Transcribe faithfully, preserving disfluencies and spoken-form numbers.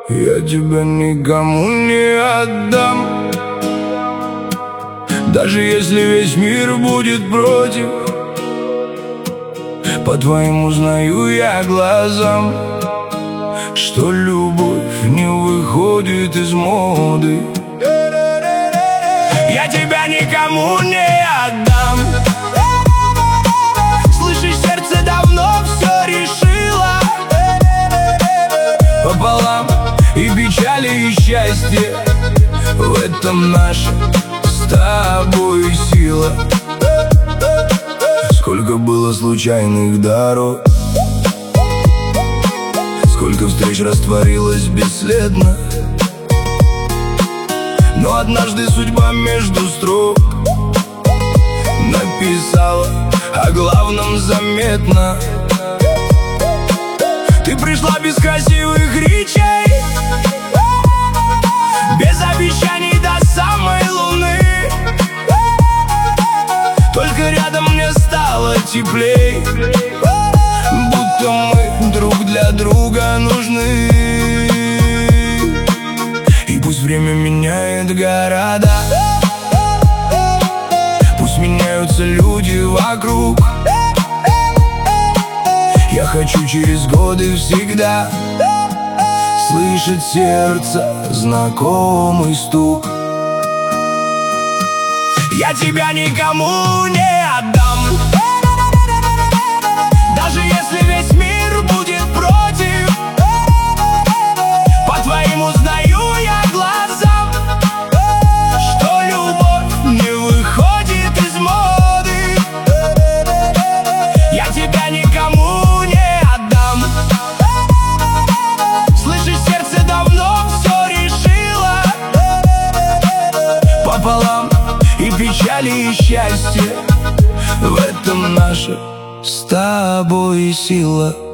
Я тебя никому не отдам, даже если весь мир будет против. По твоим узнаю я глазам, что любовь не выходит из моды. Я тебя никому не отдам. Слышишь, сердце давно все решило пополам, и печали, и счастье. В этом наша с тобой сила. Сколько было случайных дорог, сколько встреч растворилось бесследно. Но однажды судьба между строк написала о главном заметно. Ты пришла без красивых речей, без обещаний до самой луны. Только рядом мне стало теплей, будто мы друг для друга нужны. И пусть время меняет города, пусть меняются люди вокруг, я хочу через годы всегда слышать сердце знакомый стук. Я тебя никому не отдам, даже если весь мир будет против. По твоим узнаю я глазам, что любовь не выходит из моды. Я тебя никому не отдам. Слышишь, сердце давно все решило пополам, и печали, и счастье. В этом наша с тобой сила.